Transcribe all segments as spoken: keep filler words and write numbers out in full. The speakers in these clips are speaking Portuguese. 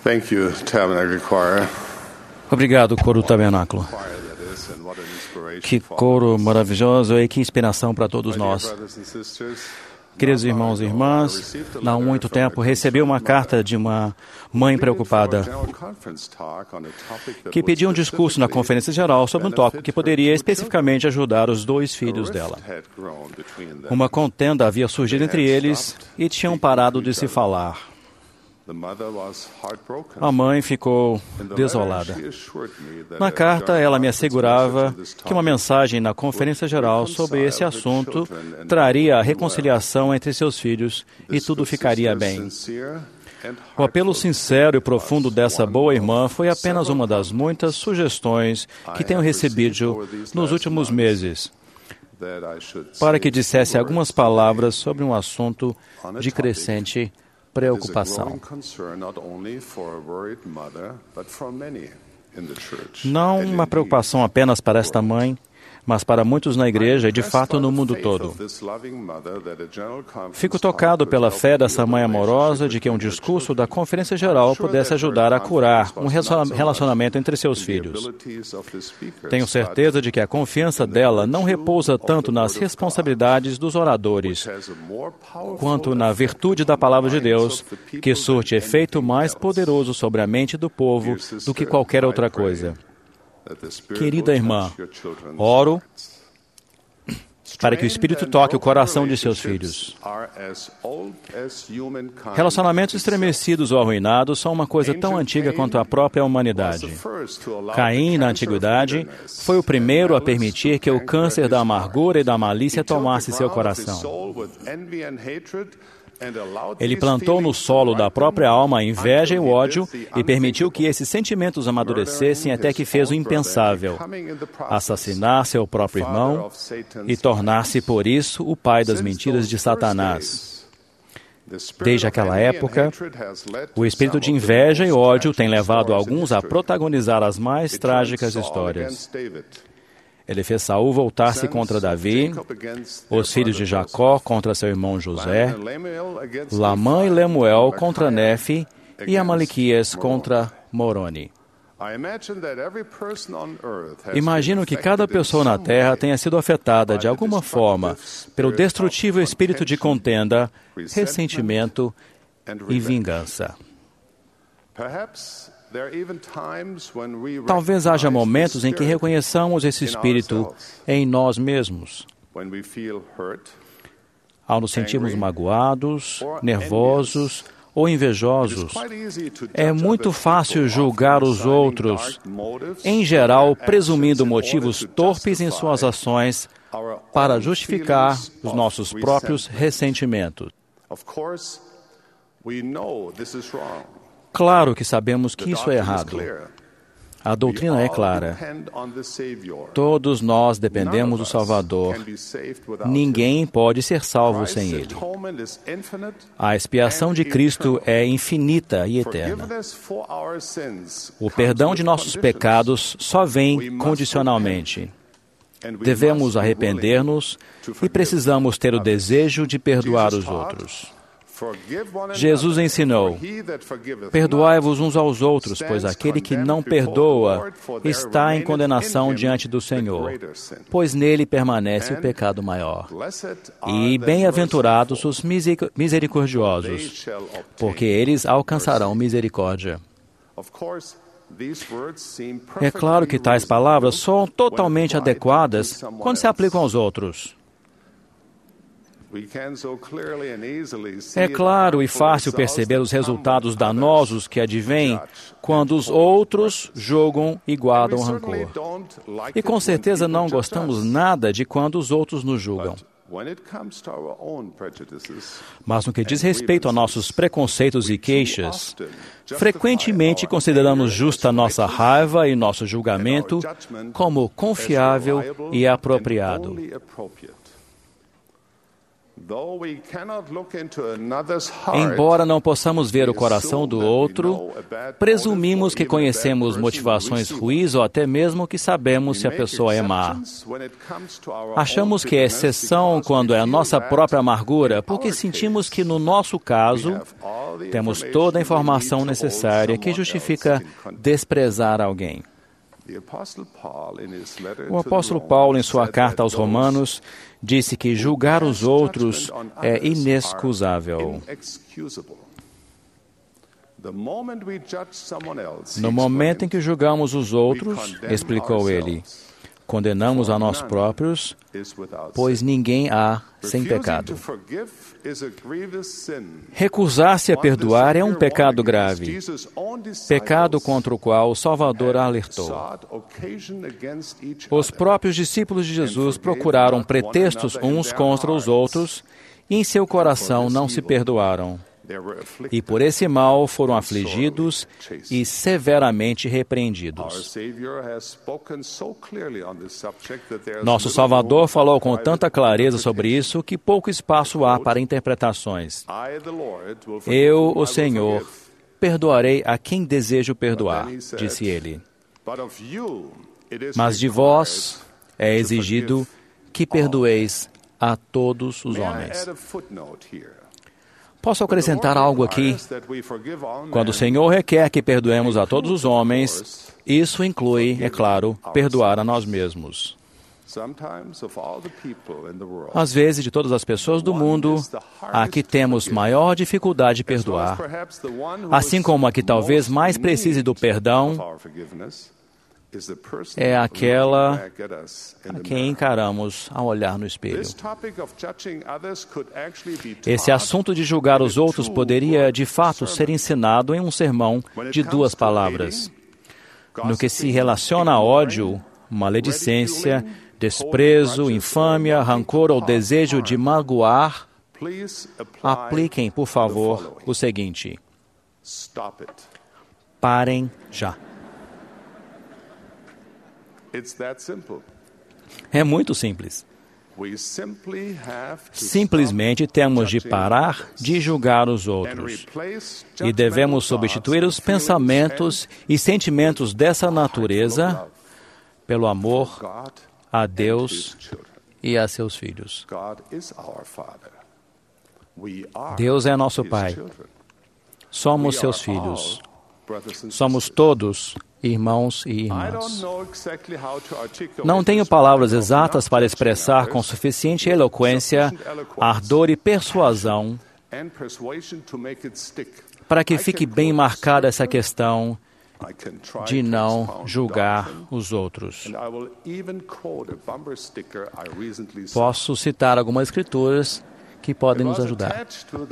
Thank you, Tabernacle Choir. Obrigado, coro tabernáculo. Que coro maravilhoso e que inspiração para todos nós. Queridos irmãos e irmãs, não há muito tempo recebi uma carta de uma mãe preocupada que pediu um discurso na conferência geral sobre um tópico que poderia especificamente ajudar os dois filhos dela. Uma contenda havia surgido entre eles e tinham parado de se falar. A mãe ficou desolada. Na carta, ela me assegurava que uma mensagem na conferência geral sobre esse assunto traria a reconciliação entre seus filhos e tudo ficaria bem. O apelo sincero e profundo dessa boa irmã foi apenas uma das muitas sugestões que tenho recebido nos últimos meses, para que dissesse algumas palavras sobre um assunto de crescente preocupação. Não uma preocupação apenas para esta mãe, mas para muitos na igreja e, de fato, no mundo todo. Fico tocado pela fé dessa mãe amorosa de que um discurso da Conferência Geral pudesse ajudar a curar um relacionamento entre seus filhos. Tenho certeza de que a confiança dela não repousa tanto nas responsabilidades dos oradores, quanto na virtude da Palavra de Deus, que surte efeito mais poderoso sobre a mente do povo do que qualquer outra coisa. Querida irmã, oro para que o Espírito toque o coração de seus filhos. Relacionamentos estremecidos ou arruinados são uma coisa tão antiga quanto a própria humanidade. Caim, na antiguidade, foi o primeiro a permitir que o câncer da amargura e da malícia tomasse seu coração. Ele plantou no solo da própria alma a inveja e o ódio e permitiu que esses sentimentos amadurecessem até que fez o impensável: assassinar seu próprio irmão e tornar-se, por isso, o pai das mentiras de Satanás. Desde aquela época, o espírito de inveja e ódio tem levado alguns a protagonizar as mais trágicas histórias. Ele fez Saul voltar-se contra Davi, os filhos de Jacó contra seu irmão José, Lamã e Lemuel contra Nefe e Amalequias contra Moroni. Imagino que cada pessoa na Terra tenha sido afetada de alguma forma pelo destrutivo espírito de contenda, ressentimento e vingança. Talvez haja momentos em que reconheçamos esse espírito em nós mesmos. Ao nos sentirmos magoados, nervosos ou invejosos, é muito fácil julgar os outros, em geral presumindo motivos torpes em suas ações para justificar os nossos próprios ressentimentos. Claro que sabemos que isso é errado. A doutrina é clara. Todos nós dependemos do Salvador. Ninguém pode ser salvo sem Ele. A expiação de Cristo é infinita e eterna. O perdão de nossos pecados só vem condicionalmente. Devemos arrepender-nos e precisamos ter o desejo de perdoar os outros. Jesus ensinou: perdoai-vos uns aos outros, pois aquele que não perdoa está em condenação diante do Senhor, pois nele permanece o pecado maior. E bem-aventurados os misericordiosos, porque eles alcançarão misericórdia. É claro que tais palavras são totalmente adequadas quando se aplicam aos outros. É claro e fácil perceber os resultados danosos que advêm quando os outros julgam e guardam rancor. E com certeza não gostamos nada de quando os outros nos julgam. Mas no que diz respeito a nossos preconceitos e queixas, frequentemente consideramos justa nossa raiva e nosso julgamento como confiável e apropriado. Embora não possamos ver o coração do outro, presumimos que conhecemos motivações ruins ou até mesmo que sabemos se a pessoa é má. Achamos que é exceção quando é a nossa própria amargura, porque sentimos que, no nosso caso, temos toda a informação necessária que justifica desprezar alguém. O apóstolo Paulo, em sua carta aos Romanos, disse que julgar os outros é inexcusável. No momento em que julgamos os outros, explicou ele, condenamos a nós próprios, pois ninguém há sem pecado. Recusar-se a perdoar é um pecado grave, pecado contra o qual o Salvador alertou. Os próprios discípulos de Jesus procuraram pretextos uns contra os outros e em seu coração não se perdoaram. E por esse mal foram afligidos e severamente repreendidos. Nosso Salvador falou com tanta clareza sobre isso que pouco espaço há para interpretações. Eu, o Senhor, perdoarei a quem desejo perdoar, disse ele. Mas de vós é exigido que perdoeis a todos os homens. Posso acrescentar algo aqui? Quando o Senhor requer que perdoemos a todos os homens, isso inclui, é claro, perdoar a nós mesmos. Às vezes, de todas as pessoas do mundo, a que temos maior dificuldade de perdoar, assim como a que talvez mais precise do perdão, é aquela a quem encaramos ao olhar no espelho. Esse assunto de julgar os outros poderia, de fato, ser ensinado em um sermão de duas palavras. No que se relaciona a ódio, maledicência, desprezo, infâmia, rancor ou desejo de magoar, apliquem, por favor, o seguinte: parem já. É muito simples. Simplesmente temos de parar de julgar os outros e devemos substituir os pensamentos e sentimentos dessa natureza pelo amor a Deus e a seus filhos. Deus é nosso Pai. Somos seus filhos. Somos todos irmãos e irmãs. Não tenho palavras exatas para expressar com suficiente eloquência, ardor e persuasão para que fique bem marcada essa questão de não julgar os outros. Posso citar algumas escrituras que podem nos ajudar.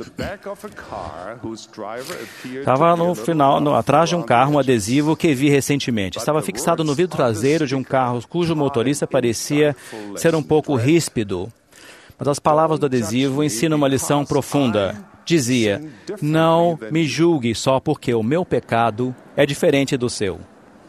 Estava no final, no, atrás de um carro, um adesivo que vi recentemente. Estava fixado no vidro traseiro de um carro cujo motorista parecia ser um pouco ríspido. Mas as palavras do adesivo ensinam uma lição profunda. Dizia: não me julgue só porque o meu pecado é diferente do seu.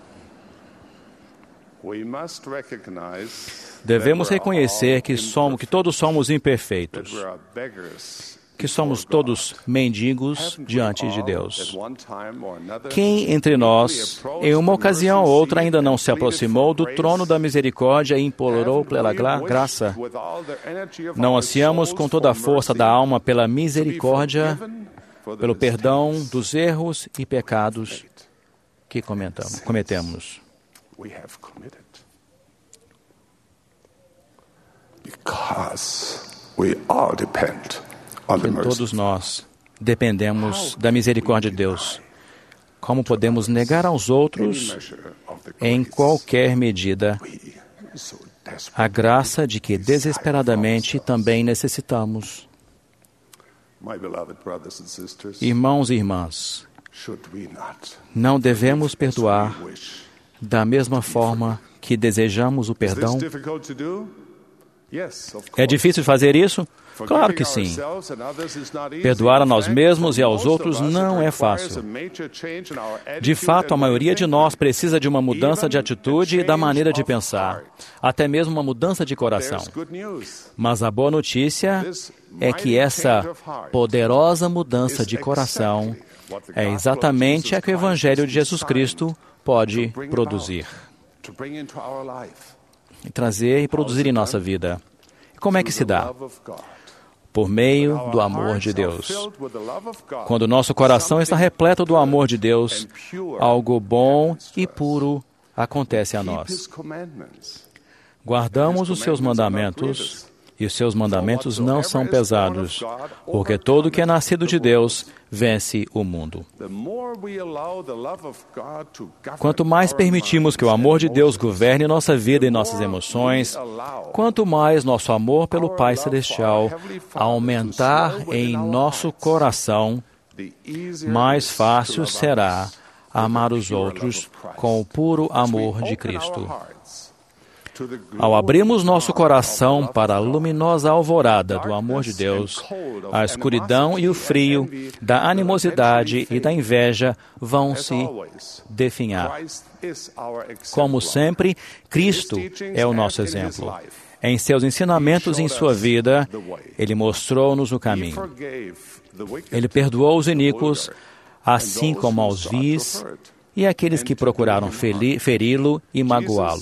Devemos reconhecer que, somos, que todos somos imperfeitos, que somos todos mendigos diante de Deus. Quem entre nós, em uma ocasião ou outra, ainda não se aproximou do trono da misericórdia e implorou pela graça? Não ansiamos com toda a força da alma pela misericórdia, pelo perdão dos erros e pecados que cometemos. Porque todos nós dependemos da misericórdia de Deus. Como podemos negar aos outros, em qualquer medida, a graça de que desesperadamente também necessitamos? Irmãos e irmãs, não devemos perdoar da mesma forma que desejamos o perdão? É difícil fazer isso? Claro que sim. Perdoar a nós mesmos e aos outros não é fácil. De fato, a maioria de nós precisa de uma mudança de atitude e da maneira de pensar, até mesmo uma mudança de coração. Mas a boa notícia é que essa poderosa mudança de coração é exatamente a que o Evangelho de Jesus Cristo pode produzir, trazer e produzir em nossa vida. E como é que se dá? Por meio do amor de Deus. Quando o nosso coração está repleto do amor de Deus, algo bom e puro acontece a nós. Guardamos os seus mandamentos, e os seus mandamentos não são pesados, porque todo que é nascido de Deus vence o mundo. Quanto mais permitimos que o amor de Deus governe nossa vida e nossas emoções, quanto mais nosso amor pelo Pai Celestial aumentar em nosso coração, mais fácil será amar os outros com o puro amor de Cristo. Ao abrirmos nosso coração para a luminosa alvorada do amor de Deus, a escuridão e o frio da animosidade e da inveja vão se definhar. Como sempre, Cristo é o nosso exemplo. Em seus ensinamentos e em sua vida, Ele mostrou-nos o caminho. Ele perdoou os iníquos, assim como aos vis e aqueles que procuraram feri-lo e magoá-lo.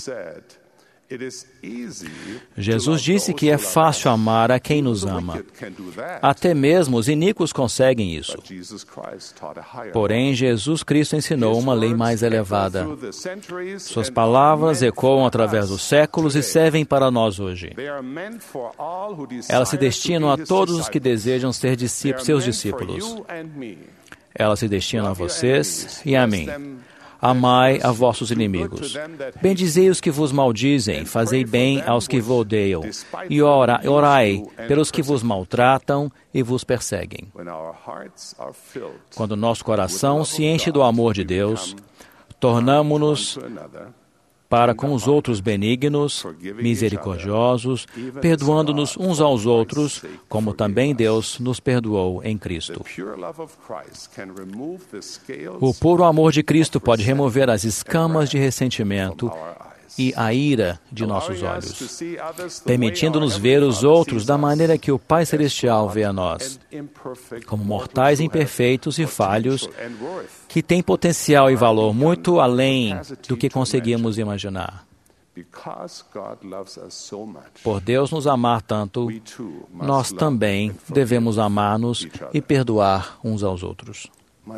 Jesus disse que é fácil amar a quem nos ama. Até mesmo os iníquos conseguem isso. Porém, Jesus Cristo ensinou uma lei mais elevada. Suas palavras ecoam através dos séculos e servem para nós hoje. Elas se destinam a todos os que desejam ser discípulos, seus discípulos. Elas se destinam a vocês e a mim. Amai a vossos inimigos. Bendizei os que vos maldizem, fazei bem aos que vos odeiam, e ora, orai pelos que vos maltratam e vos perseguem. Quando nosso coração se enche do amor de Deus, tornamo-nos para com os outros benignos, misericordiosos, perdoando-nos uns aos outros, como também Deus nos perdoou em Cristo. O puro amor de Cristo pode remover as escamas de ressentimento e a ira de nossos olhos, permitindo-nos ver os outros da maneira que o Pai Celestial vê a nós, como mortais imperfeitos e falhos, que têm potencial e valor muito além do que conseguimos imaginar. Por Deus nos amar tanto, nós também devemos amar-nos e perdoar uns aos outros.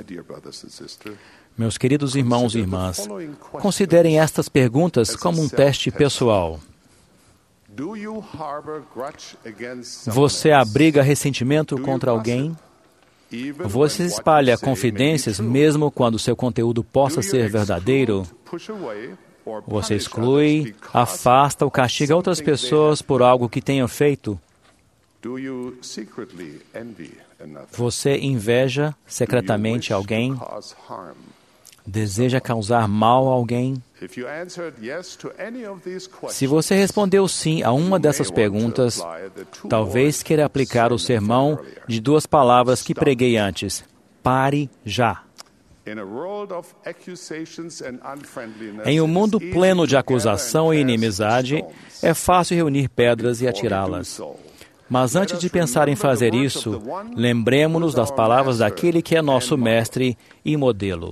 Meus queridos irmãos e irmãs, considerem estas perguntas como um teste pessoal. Você abriga ressentimento contra alguém? Você espalha confidências mesmo quando seu conteúdo possa ser verdadeiro? Você exclui, afasta ou castiga outras pessoas por algo que tenham feito? Você inveja secretamente alguém? Deseja causar mal a alguém? Se você respondeu sim a uma dessas perguntas, talvez queira aplicar o sermão de duas palavras que preguei antes. Pare já. Em um mundo pleno de acusação e inimizade, é fácil reunir pedras e atirá-las. Mas antes de pensar em fazer isso, lembremos-nos das palavras daquele que é nosso mestre e modelo.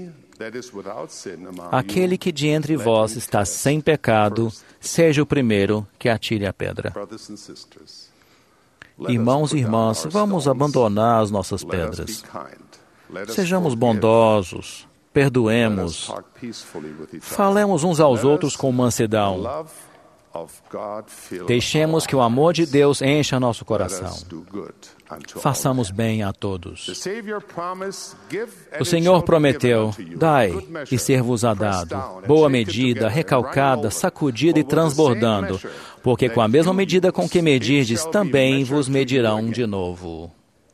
Aquele que de entre vós está sem pecado, seja o primeiro que atire a pedra. Irmãos e irmãs, vamos abandonar as nossas pedras. Sejamos bondosos, perdoemos, falemos uns aos outros com mansidão. Deixemos que o amor de Deus encha nosso coração. Façamos bem a todos. O Senhor prometeu, dai e ser-vos-á dado, boa medida, recalcada, sacudida e transbordando, porque com a mesma medida com que medirdes, também vos medirão de novo.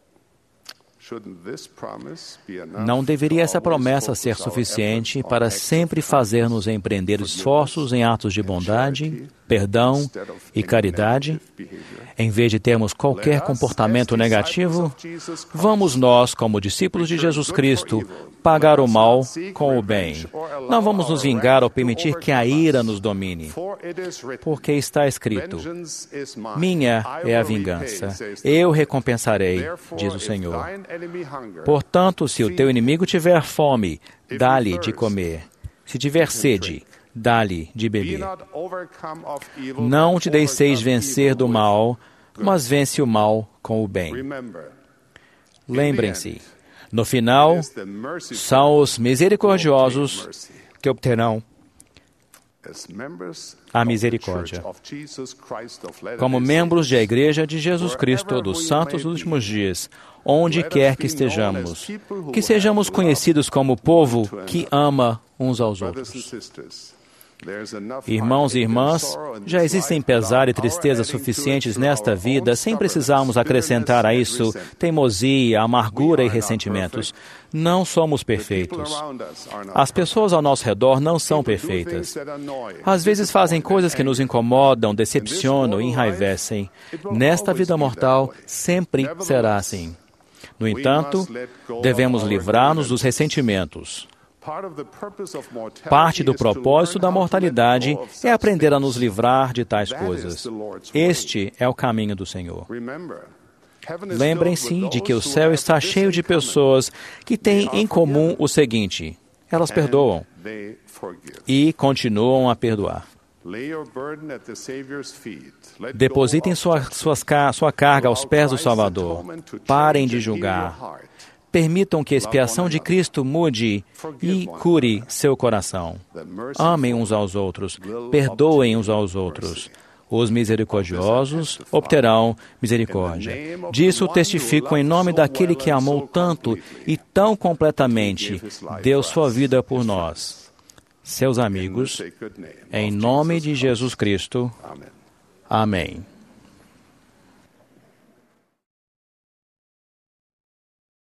Não deveria essa promessa ser suficiente para sempre fazer-nos empreender esforços em atos de bondade? perdão e caridade, em vez de termos qualquer comportamento negativo, vamos nós, como discípulos de Jesus Cristo, pagar o mal com o bem. Não vamos nos vingar ou permitir que a ira nos domine, porque está escrito: minha é a vingança, eu recompensarei, diz o Senhor. Portanto, se o teu inimigo tiver fome, dá-lhe de comer. Se tiver sede, dá-lhe de beber. Não te deixeis vencer do mal, mas vence o mal com o bem. Lembrem-se, no final, são os misericordiosos que obterão a misericórdia. Como membros da Igreja de Jesus Cristo dos Santos dos Últimos Dias, onde quer que estejamos, que sejamos conhecidos como povo que ama uns aos outros. Irmãos e irmãs, já existem pesar e tristeza suficientes nesta vida sem precisarmos acrescentar a isso teimosia, amargura e ressentimentos. Não somos perfeitos. As pessoas ao nosso redor não são perfeitas. Às vezes fazem coisas que nos incomodam, decepcionam e enraivecem. Nesta vida mortal, sempre será assim. No entanto, devemos livrar-nos dos ressentimentos. Parte do propósito da mortalidade é aprender a nos livrar de tais coisas. Este é o caminho do Senhor. Lembrem-se de que o céu está cheio de pessoas que têm em comum o seguinte: elas perdoam e continuam a perdoar. Depositem sua, suas, sua carga aos pés do Salvador. Parem de julgar. Permitam que a expiação de Cristo mude e cure seu coração. Amem uns aos outros, perdoem uns aos outros. Os misericordiosos obterão misericórdia. Disso testifico em nome daquele que amou tanto e tão completamente, deu sua vida por nós. Seus amigos, em nome de Jesus Cristo. Amém.